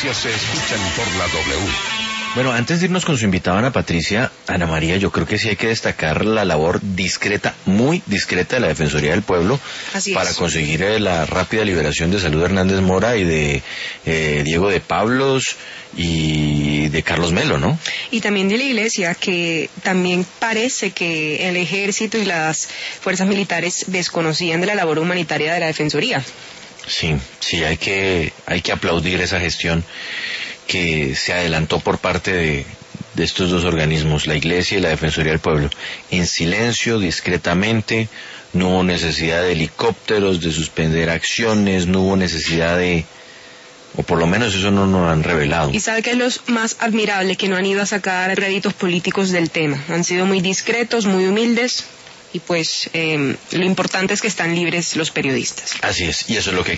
noticias se escuchan por la W. Bueno, antes de irnos con su invitada Ana Patricia, Ana María, yo creo que sí hay que destacar la labor discreta, muy discreta de la Defensoría del Pueblo para conseguir la rápida liberación de Salud Hernández Mora y de Diego de Pablos y de Carlos Melo, ¿no? Y también de la Iglesia, que también parece que el Ejército y las fuerzas militares desconocían de la labor humanitaria de la Defensoría. Sí, hay que aplaudir esa gestión que se adelantó por parte de estos dos organismos, la Iglesia y la Defensoría del Pueblo, en silencio, discretamente. No hubo necesidad de helicópteros, de suspender acciones, no hubo necesidad o por lo menos eso no nos han revelado. Y sabe que es lo más admirable, que no han ido a sacar réditos políticos del tema, han sido muy discretos, muy humildes. Y pues lo importante es que están libres los periodistas. Así es, y eso es lo que